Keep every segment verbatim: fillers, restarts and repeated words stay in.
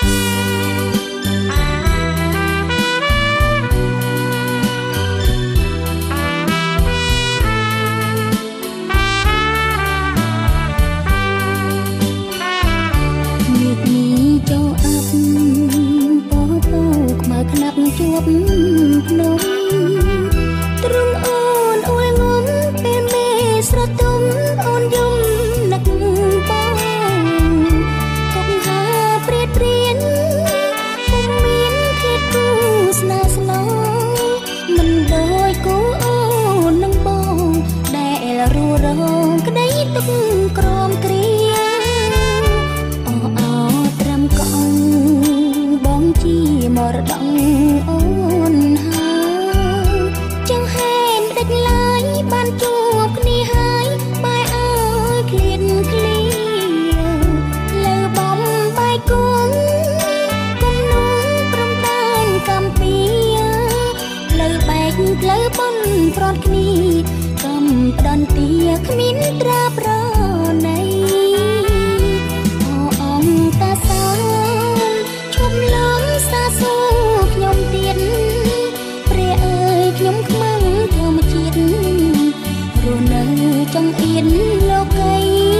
ជួបភ្នំទ្រង់អូនអួលងំពេលមេស្រទុំអូនយំនឹកបងកុំហាព្រាតព្រៀនពុំមានធាតគូស្នេហ៍ស្លោមិនដូចគូអូននឹងបងដែលរੂរងក្តីទុកក្រំគ្រាអូអោត្រាំកងបងជាមរតកអូនហើយចង្ហែនដាច់ឡើយបានជួបគ្នាហើយបែរអើយឃ្លានឃ្លាលើបំបាយគង់គុំនោះព្រំដែនកម្ពីលើបែកលើប៉ុនប្រត់គ្នាកំផ្ដន់ទាគ្មានត្រាប្រណីអូអង្គតាសោឈប់លំសាសូខ្ញុំទៀតព្រះអើយខ្ញុំខ្មាំងធម្មជាតិរស់នៅចង្អៀនលោកី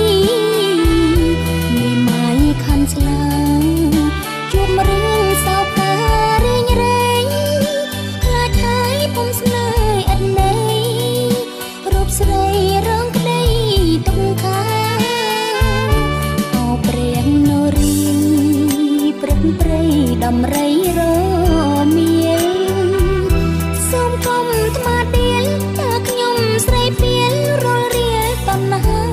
មានម៉ៃខាន់ស្លាជួបរឿងសោកការែងរែងខ្លាចហើយពុំស្នេហ៍ឥតន័យរូបស្រីរងក្តីទុកខាអូព្រះនរីព្រឹកព្រៃដំរីរមាលសូមកុំថ្មាដៀលតើខ្ញុំស្រីពៀលរលរៀលតណ្ហា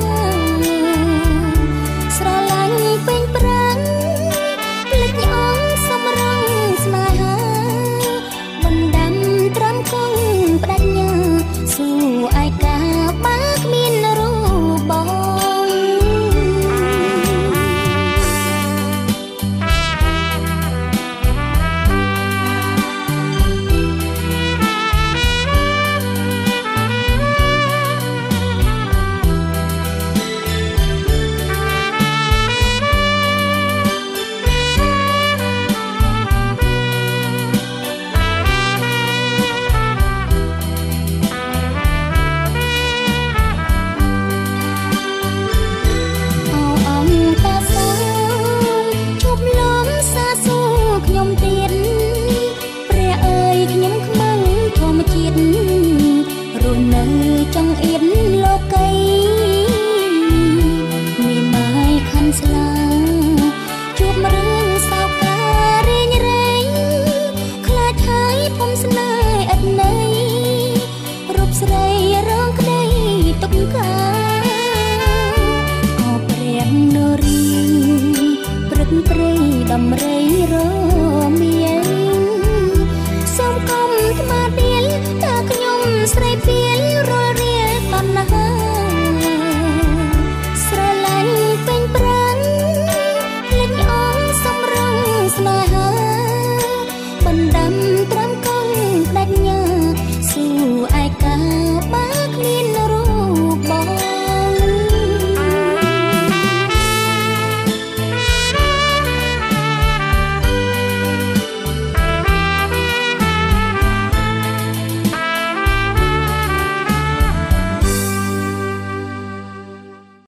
ស្រឡាញ់ពេញប្រាំងភ្លេចអងសំរងស្នេហាបណ្ដាំត្រាំកងបដញ្ញាស៊ូឯកាបាគ្មានរូបបងចង្អៀនលោកីមានម៉ៃខាន់ស្លាជួបរឿងសោកការែងរែងខ្លាចហើយពុំស្នេហ៍ឥតន័យរូបស្រីរងក្តីទុកខាអូព្រះនរីព្រឹកព្រៃដំរីរ